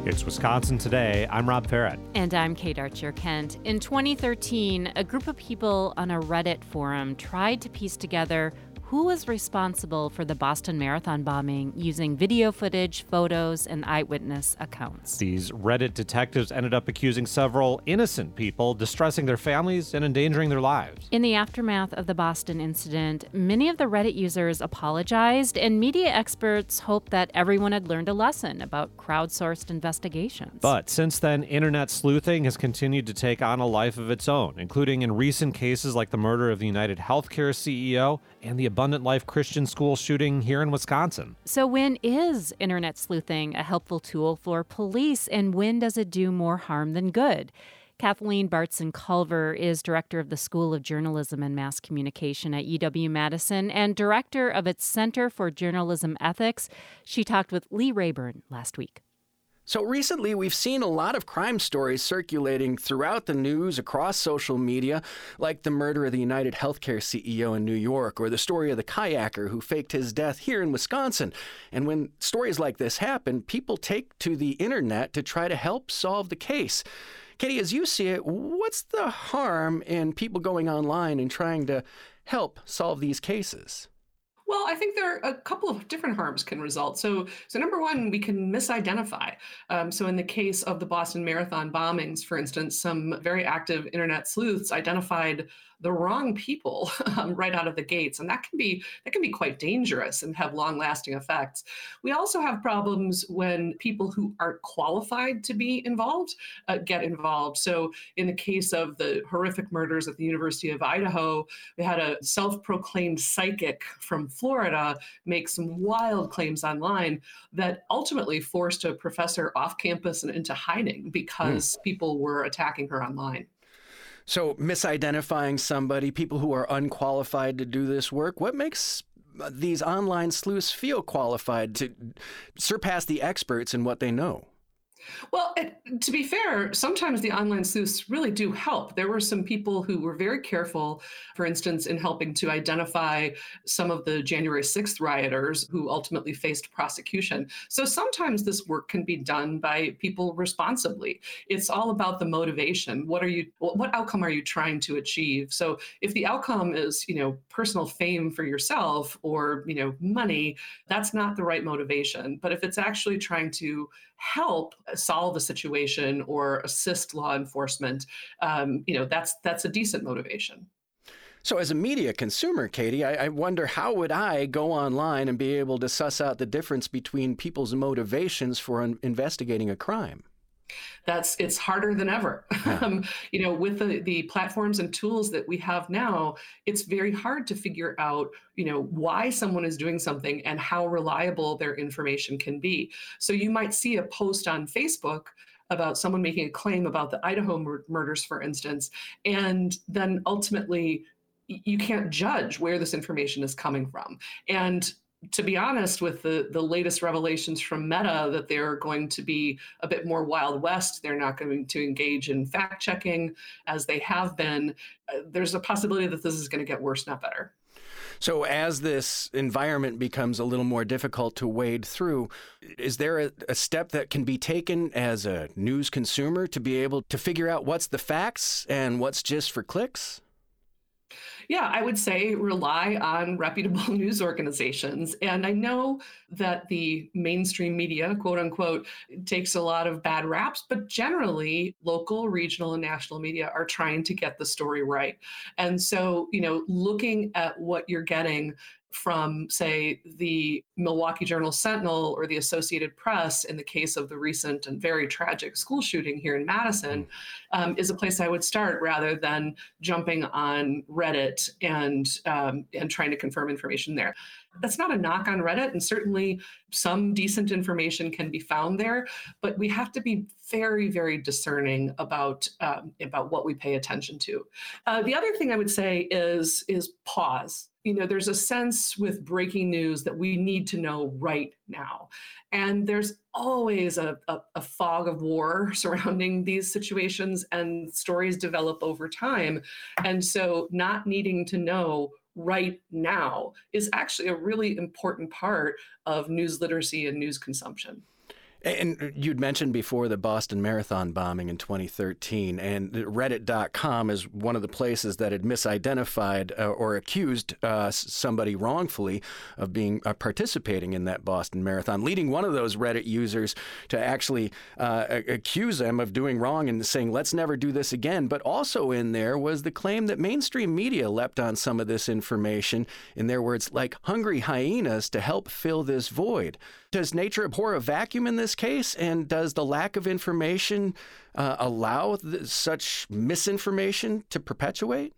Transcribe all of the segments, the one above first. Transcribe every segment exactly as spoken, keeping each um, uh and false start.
It's Wisconsin Today. I'm Rob Farrett. And I'm Kate Archer-Kent. In twenty thirteen, a group of people on a Reddit forum tried to piece together who was responsible for the Boston Marathon bombing using video footage, photos, and eyewitness accounts. These Reddit detectives ended up accusing several innocent people, distressing their families and endangering their lives. In the aftermath of the Boston incident, many of the Reddit users apologized, and media experts hoped that everyone had learned a lesson about crowdsourced investigations. But since then, internet sleuthing has continued to take on a life of its own, including in recent cases like the murder of the United Healthcare C E O and the Abundant Life Christian School shooting here in Wisconsin. So when is internet sleuthing a helpful tool for police, and when does it do more harm than good? Kathleen Bartson-Culver is director of the School of Journalism and Mass Communication at U W-Madison and director of its Center for Journalism Ethics. She talked with Lee Rayburn last week. So recently, we've seen a lot of crime stories circulating throughout the news, across social media, like the murder of the United Healthcare C E O in New York, or the story of the kayaker who faked his death here in Wisconsin. And when stories like this happen, people take to the internet to try to help solve the case. Katie, as you see it, what's the harm in people going online and trying to help solve these cases? Well, I think there are a couple of different harms can result. So, so number one, we can misidentify. Um, so in the case of the Boston Marathon bombings, for instance, some very active internet sleuths identified the wrong people um, right out of the gates. And that can be that can be quite dangerous and have long-lasting effects. We also have problems when people who aren't qualified to be involved uh, get involved. So in the case of the horrific murders at the University of Idaho, we had a self-proclaimed psychic from Florida make some wild claims online that ultimately forced a professor off campus and into hiding because mm. people were attacking her online. So misidentifying somebody, people who are unqualified to do this work, what makes these online sleuths feel qualified to surpass the experts in what they know? Well, it, to be fair, sometimes the online sleuths really do help. There were some people who were very careful, for instance, in helping to identify some of the January sixth rioters who ultimately faced prosecution. So sometimes this work can be done by people responsibly. It's all about the motivation. What are you, what outcome are you trying to achieve? So if the outcome is, you know, personal fame for yourself or, you know, money, that's not the right motivation. But if it's actually trying to help solve a situation or assist law enforcement, um, you know, that's that's a decent motivation. So as a media consumer, Katie, I, I wonder how would I go online and be able to suss out the difference between people's motivations for un- investigating a crime? That's it's harder than ever. Yeah. um, you know, with the, the platforms and tools that we have now, it's very hard to figure out, you know, why someone is doing something and how reliable their information can be. So you might see a post on Facebook about someone making a claim about the Idaho mur- murders, for instance, and then ultimately you can't judge where this information is coming from. And to be honest, with the, the latest revelations from Meta that they're going to be a bit more Wild West, they're not going to engage in fact checking as they have been, uh, there's a possibility that this is going to get worse, not better. So as this environment becomes a little more difficult to wade through, is there a, a step that can be taken as a news consumer to be able to figure out what's the facts and what's just for clicks? Yeah, I would say rely on reputable news organizations. And I know that the mainstream media, quote unquote, takes a lot of bad raps, but generally local, regional, and national media are trying to get the story right. And so, you know, looking at what you're getting from, say, the Milwaukee Journal Sentinel or the Associated Press in the case of the recent and very tragic school shooting here in Madison, um, is a place I would start rather than jumping on Reddit and um, and trying to confirm information there. That's not a knock on Reddit, and certainly some decent information can be found there, but we have to be very, very discerning about um, about what we pay attention to. Uh, the other thing I would say is is pause. You know, there's a sense with breaking news that we need to know right now. And there's always a, a, a fog of war surrounding these situations, and stories develop over time. And so not needing to know right now is actually a really important part of news literacy and news consumption. And you'd mentioned before the Boston Marathon bombing in twenty thirteen, and Reddit dot com is one of the places that had misidentified uh, or accused uh, somebody wrongfully of being uh, participating in that Boston Marathon, leading one of those Reddit users to actually uh, accuse them of doing wrong and saying, let's never do this again. But also in there was the claim that mainstream media leapt on some of this information, in their words, like hungry hyenas to help fill this void. Does nature abhor a vacuum in this case? And does the lack of information uh, allow th- such misinformation to perpetuate?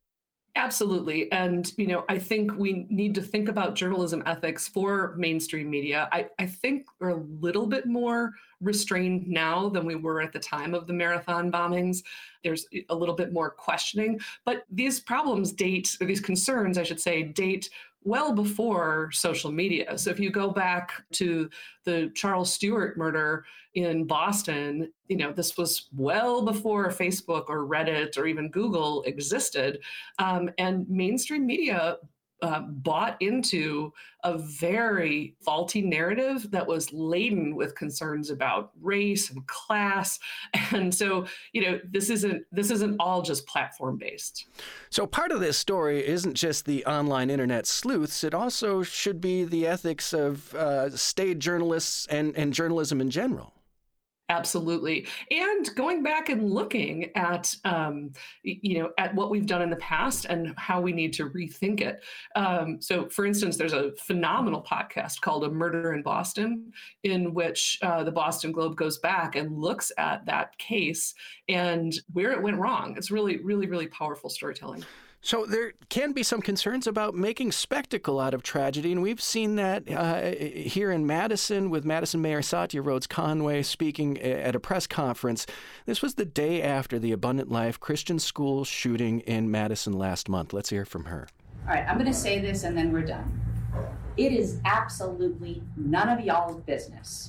Absolutely. And, you know, I think we need to think about journalism ethics for mainstream media. I, I think we're a little bit more restrained now than we were at the time of the marathon bombings. There's a little bit more questioning, but these problems date, or these concerns, I should say, date well before social media. So if you go back to the Charles Stewart murder in Boston, you know, this was well before Facebook or Reddit or even Google existed. Um, and mainstream media uh, bought into a very faulty narrative that was laden with concerns about race and class. And so, you know, this isn't this isn't all just platform based. So part of this story isn't just the online internet sleuths. It also should be the ethics of uh, state journalists and, and journalism in general. Absolutely. And going back and looking at, um, you know, at what we've done in the past and how we need to rethink it. Um, so, for instance, there's a phenomenal podcast called A Murder in Boston, in which uh, the Boston Globe goes back and looks at that case and where it went wrong. It's really, really, really powerful storytelling. So there can be some concerns about making spectacle out of tragedy, and we've seen that uh, here in Madison with Madison Mayor Satya Rhodes Conway speaking at a press conference. This was the day after the Abundant Life Christian School shooting in Madison last month. Let's hear from her. All right, I'm going to say this and then we're done. It is absolutely none of y'all's business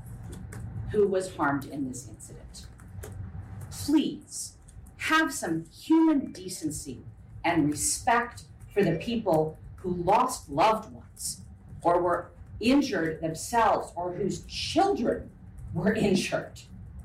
who was harmed in this incident. Please have some human decency and respect for the people who lost loved ones or were injured themselves or whose children were injured.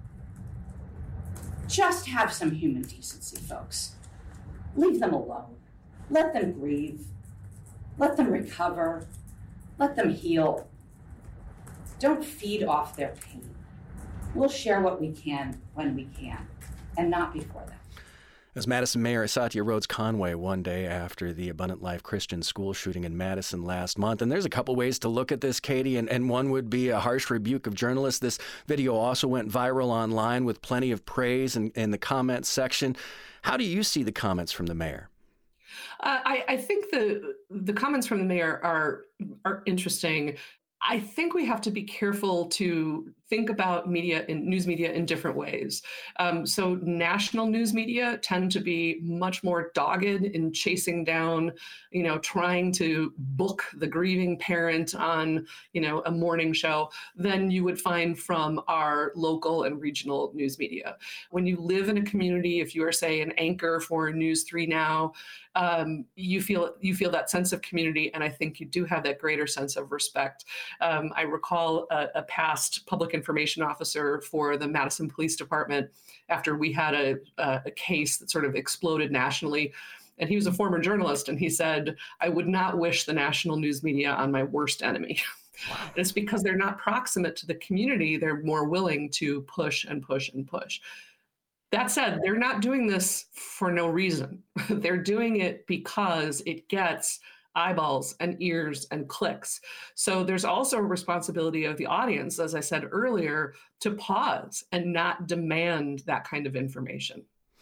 Just have some human decency, folks. Leave them alone. Let them grieve. Let them recover. Let them heal. Don't feed off their pain. We'll share what we can when we can, and not before that. As Madison Mayor Satya Rhodes Conway one day after the Abundant Life Christian School shooting in Madison last month. And there's a couple ways to look at this, Katie, and, and one would be a harsh rebuke of journalists. This video also went viral online with plenty of praise in, in the comments section. How do you see the comments from the mayor? Uh, I, I think the the comments from the mayor are are interesting. I think we have to be careful to think about media and news media in different ways. Um, so national news media tend to be much more dogged in chasing down, you know, trying to book the grieving parent on, you know, a morning show than you would find from our local and regional news media. When you live in a community, if you are, say, an anchor for News three Now, um, you feel you feel that sense of community, and I think you do have that greater sense of respect. Um, I recall a, a past public information officer for the Madison Police Department after we had a, a, a case that sort of exploded nationally. And he was a former journalist, and he said, I would not wish the national news media on my worst enemy. Wow. And it's because they're not proximate to the community. They're more willing to push and push and push. That said, they're not doing this for no reason. They're doing it because it gets eyeballs and ears and clicks. So there's also a responsibility of the audience, as I said earlier, to pause and not demand that kind of information.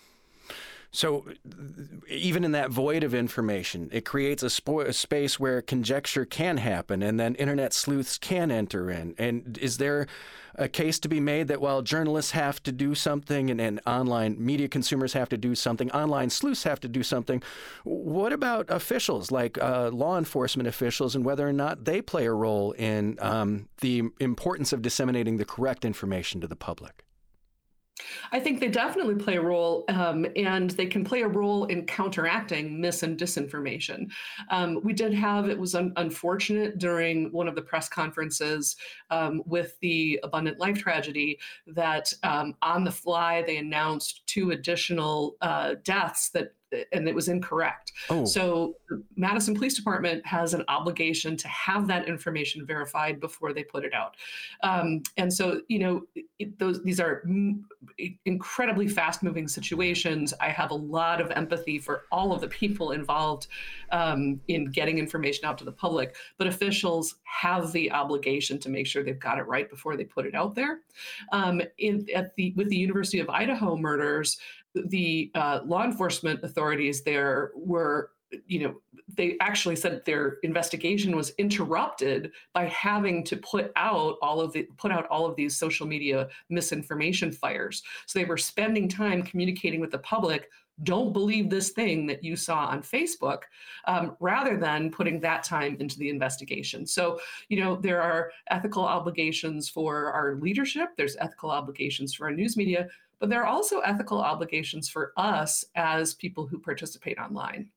So even in that void of information, it creates a, spo- a space where conjecture can happen and then internet sleuths can enter in. And is there a case to be made that while journalists have to do something and, and online media consumers have to do something, online sleuths have to do something, what about officials like uh, law enforcement officials and whether or not they play a role in um, the importance of disseminating the correct information to the public? I think they definitely play a role, um, and they can play a role in counteracting mis and disinformation. Um, we did have, it was un- unfortunate during one of the press conferences um, with the Abundant Life tragedy that um, on the fly they announced two additional uh, deaths that and it was incorrect. Oh. So the Madison Police Department has an obligation to have that information verified before they put it out. Um, and so, you know, it, those these are m- incredibly fast-moving situations. I have a lot of empathy for all of the people involved um, in getting information out to the public, but officials have the obligation to make sure they've got it right before they put it out there. Um, in, at the with the University of Idaho murders, the uh, law enforcement authorities there were, you know, they actually said their investigation was interrupted by having to put out all of the put out all of these social media misinformation fires. So they were spending time communicating with the public. Don't believe this thing that you saw on Facebook, um, rather than putting that time into the investigation. So, you know, there are ethical obligations for our leadership. There's ethical obligations for our news media, but there are also ethical obligations for us as people who participate online.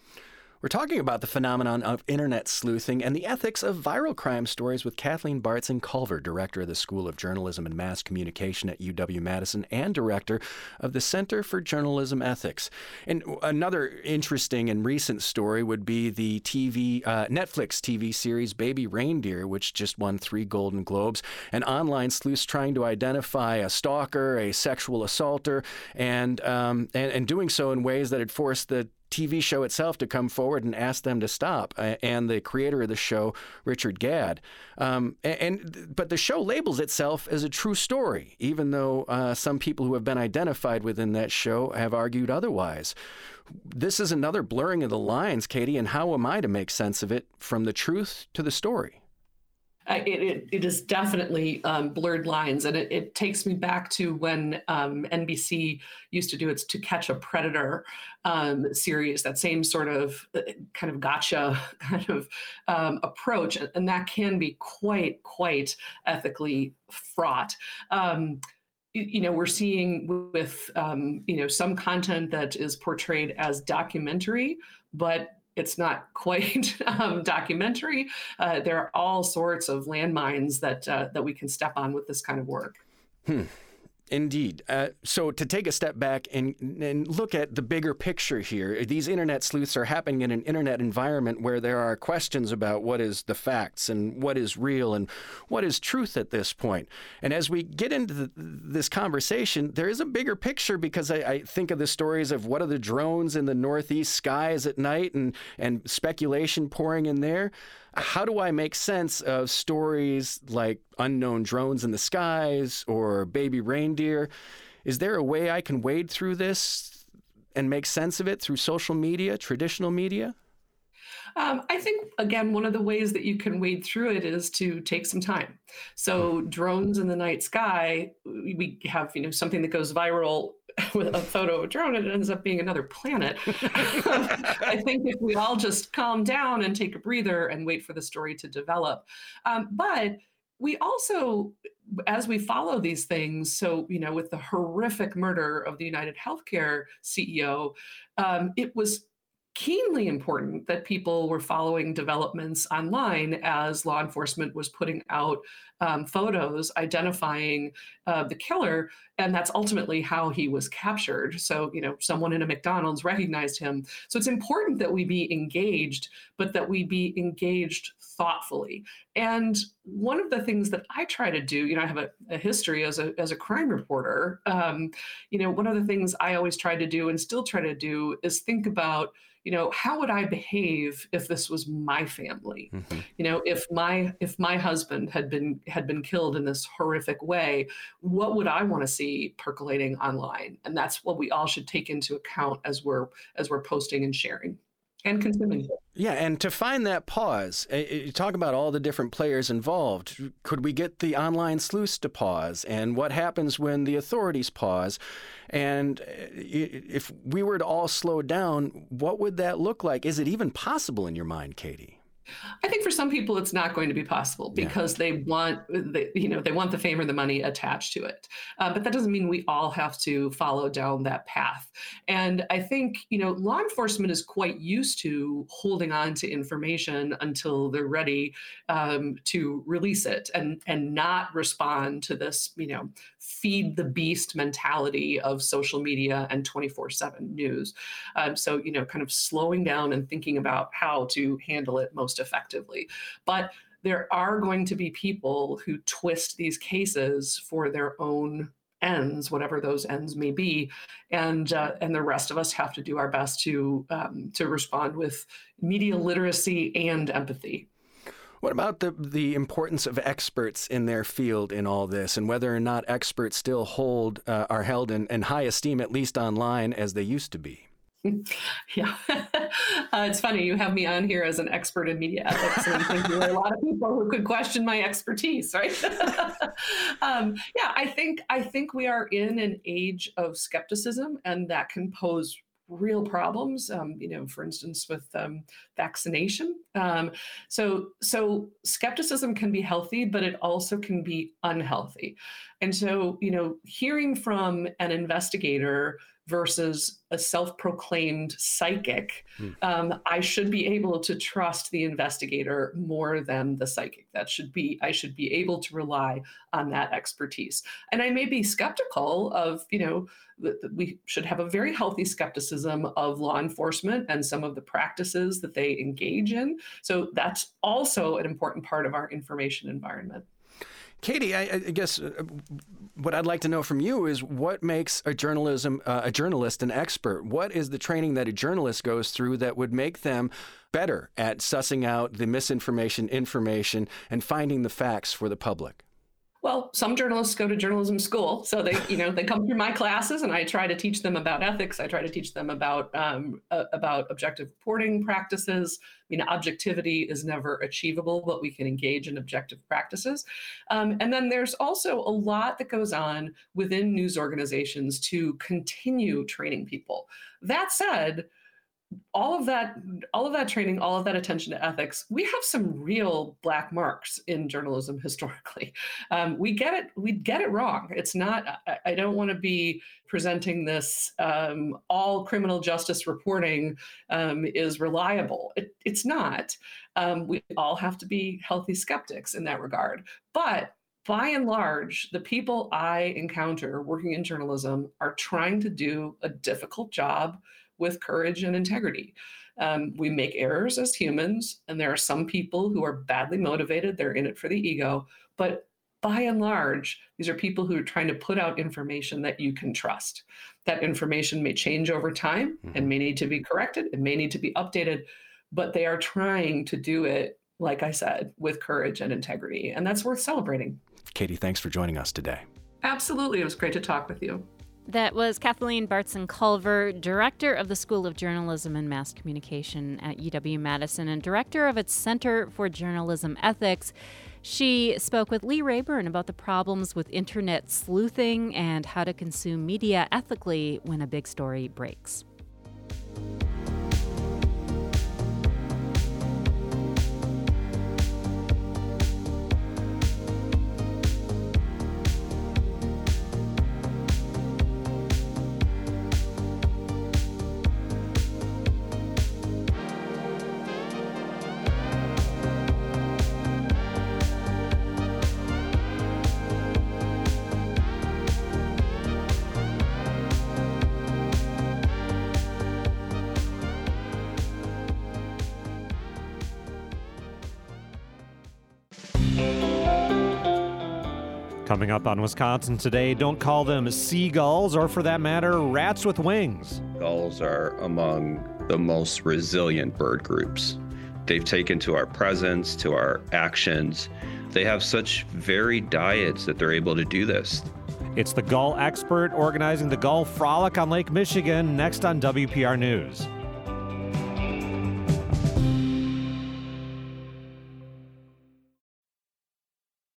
We're talking about the phenomenon of internet sleuthing and the ethics of viral crime stories with Kathleen Bartzen-Culver, director of the School of Journalism and Mass Communication at U W-Madison and director of the Center for Journalism Ethics. And another interesting and recent story would be the T V uh, Netflix T V series Baby Reindeer, which just won three Golden Globes, and online sleuths trying to identify a stalker, a sexual assaulter, and um, and, and doing so in ways that had forced the T V show itself to come forward and ask them to stop, and the creator of the show, Richard Gadd. Um, and, and but the show labels itself as a true story, even though uh, some people who have been identified within that show have argued otherwise. This is another blurring of the lines, Katie, and how am I to make sense of it from the truth to the story? Uh, it, it, it is definitely um, blurred lines, and it, it takes me back to when um, N B C used to do its To Catch a Predator um, series, that same sort of uh, kind of gotcha kind of um, approach, and that can be quite, quite ethically fraught. Um, you know, we're seeing with, um, you know, some content that is portrayed as documentary, but it's not quite um, documentary. Uh, there are all sorts of landmines that uh, that we can step on with this kind of work. Hmm. Indeed. Uh, so to take a step back and, and look at the bigger picture here, these internet sleuths are happening in an internet environment where there are questions about what is the facts and what is real and what is truth at this point. And as we get into the, this conversation, there is a bigger picture, because I, I think of the stories of what are the drones in the northeast skies at night and, and speculation pouring in there. How do I make sense of stories like unknown drones in the skies or baby reindeer? Is there a way I can wade through this and make sense of it through social media, traditional media? Um, I think, again, one of the ways that you can wade through it is to take some time. So drones in the night sky, we have, you know, something that goes viral with a photo of a drone, and it ends up being another planet. I think if we all just calm down and take a breather and wait for the story to develop. Um, but we also, as we follow these things, so, you know, with the horrific murder of the United Healthcare C E O, um, it was keenly important that people were following developments online as law enforcement was putting out um, photos identifying uh, the killer, and that's ultimately how he was captured. So, you know, someone in a McDonald's recognized him. So it's important that we be engaged, but that we be engaged thoughtfully. And one of the things that I try to do, you know, I have a, a history as a as a crime reporter. Um, you know, one of the things I always try to do and still try to do is think about, you know, how would I behave if this was my family? Mm-hmm. You know, if my if my husband had been had been killed in this horrific way, what would I want to see percolating online? And that's what we all should take into account as we're as we're posting and sharing and consuming. Yeah, and to find that pause, you talk about all the different players involved. Could we get the online sleuths to pause? And what happens when the authorities pause? And if we were to all slow down, what would that look like? Is it even possible in your mind, Katie? I think for some people it's not going to be possible because yeah. they want the, you know, they want the fame or the money attached to it. Uh, but that doesn't mean we all have to follow down that path. And I think, you know, law enforcement is quite used to holding on to information until they're ready um, to release it and, and not respond to this, you know, feed the beast mentality of social media and twenty-four seven news. Um, so, you know, kind of slowing down and thinking about how to handle it most effectively. But there are going to be people who twist these cases for their own ends, whatever those ends may be, and uh, and the rest of us have to do our best to um, to respond with media literacy and empathy. What about the the importance of experts in their field in all this, and whether or not experts still hold uh, are held in, in high esteem, at least online, as they used to be? Yeah, uh, it's funny. You have me on here as an expert in media ethics, and I'm thinking there are a lot of people who could question my expertise, right? um, yeah, I think I think we are in an age of skepticism, and that can pose real problems. Um, you know, for instance, with um, vaccination. Um, so, so skepticism can be healthy, but it also can be unhealthy. And so, you know, hearing from an investigator versus a self-proclaimed psychic, hmm. um, I should be able to trust the investigator more than the psychic. That should be, I should be able to rely on that expertise. And I may be skeptical of, you know, that we should have a very healthy skepticism of law enforcement and some of the practices that they engage in. So that's also an important part of our information environment. Katie, I, I guess uh, what I'd like to know from you is what makes a journalism uh, a journalist an expert? What is the training that a journalist goes through that would make them better at sussing out the misinformation, information, and finding the facts for the public? Well, some journalists go to journalism school, so they, you know, they come through my classes, and I try to teach them about ethics. I try to teach them about um, uh, about objective reporting practices. I mean, objectivity is never achievable, but we can engage in objective practices. Um, and then there's also a lot that goes on within news organizations to continue training people. That said, all of that, all of that training, all of that attention to ethics, we have some real black marks in journalism historically. Um, we get it, we get it wrong. It's not, I, I don't want to be presenting this um, all criminal justice reporting um, is reliable. It, it's not. Um, we all have to be healthy skeptics in that regard. But by and large, the people I encounter working in journalism are trying to do a difficult job with courage and integrity. Um, we make errors as humans, and there are some people who are badly motivated. They're in it for the ego. But by and large, these are people who are trying to put out information that you can trust. That information may change over time and may need to be corrected. It may need to be updated, but they are trying to do it, like I said, with courage and integrity. And that's worth celebrating. Katie, thanks for joining us today. Absolutely. It was great to talk with you. That was Kathleen Bartzen-Culver, director of the School of Journalism and Mass Communication at U W-Madison and director of its Center for Journalism Ethics. She spoke with Lee Rayburn about the problems with internet sleuthing and how to consume media ethically when a big story breaks. Coming up on Wisconsin Today, don't call them seagulls or, for that matter, rats with wings. Gulls are among the most resilient bird groups. They've taken to our presence, to our actions. They have such varied diets that they're able to do this. It's the Gull Expert organizing the Gull Frolic on Lake Michigan, next on W P R News.